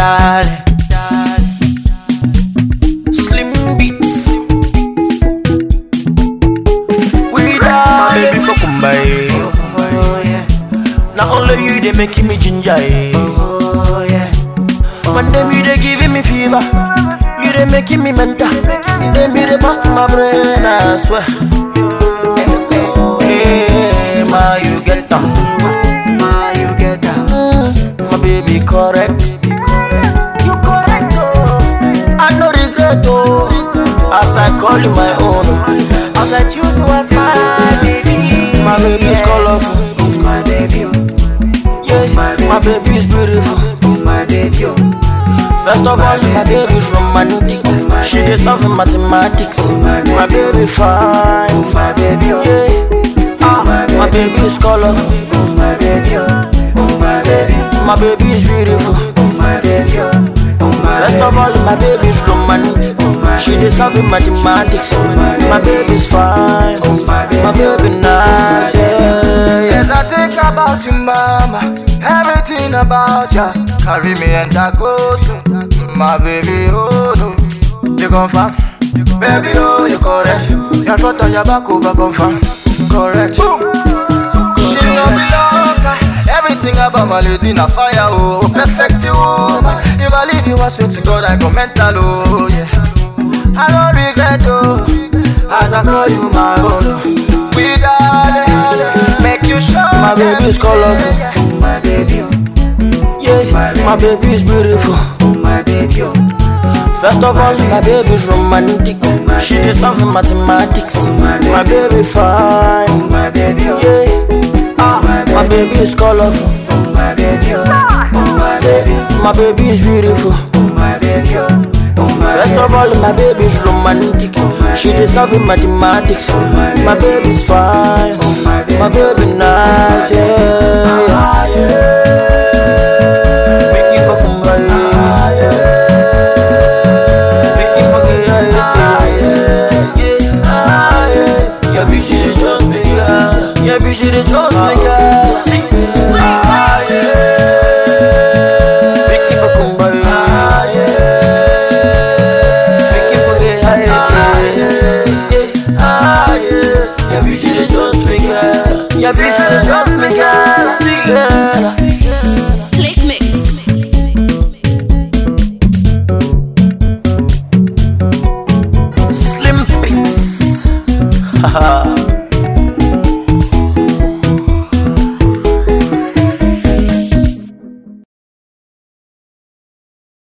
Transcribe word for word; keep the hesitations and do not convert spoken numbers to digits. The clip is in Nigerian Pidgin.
darling. Slim beats. We die. My baby for Kumbai. Oh yeah. Not only you they making me ginger. Oh yeah. One day you they giving me fever. You they making me mental. They me they bust my brain. I swear. Hey, ma you get down. Ma you get down. Mm, my baby correct. You correct oh. I no regret oh. As I call you my own. As I choose you as my baby. My baby is colorful. My baby. Yeah, my baby is beautiful. My baby. First of all, my baby is romantic. She is of mathematics. My baby fine. My baby. Yeah. Ah, my baby is colorful. My baby. My baby. My baby is beautiful. My baby. First of all, my baby is romantic. She is of mathematics. My baby is fine. My baby nice. Yeah. Yes, I think about you, mama. Everything about ya. Carry me and that goes. My baby, oh no. You confirm? Baby, oh, you correct. Your front on your back over confirm. Correct. Boom. She no be loca. Everything about my lady na fire, oh. Perfect you, woman. If I leave you, I swear to God, I go mental, oh, yeah. I don't regret, oh. As I call you my own. We got make you sure. My baby is colorful. My baby, yeah. My baby is beautiful. my baby. First of all, my baby is romantic. She is of mathematics. My baby fine. My baby, yeah. Ah, my baby is colorful. my baby, my baby, my baby is beautiful. my baby. First of all, my baby is romantic. She is of mathematics. My baby is fine. My baby nice. Yeah, yeah. Make it for Kumbai. Make it for yeah. Your bitch they just me, girl. Your bitch they just me, girl. See, ah yeah. Make it for Kumbai. Ah yeah. Make it for yeah. Ah yeah. Your bitch they just me, girl. Your bitch they just me, girl. See, girl.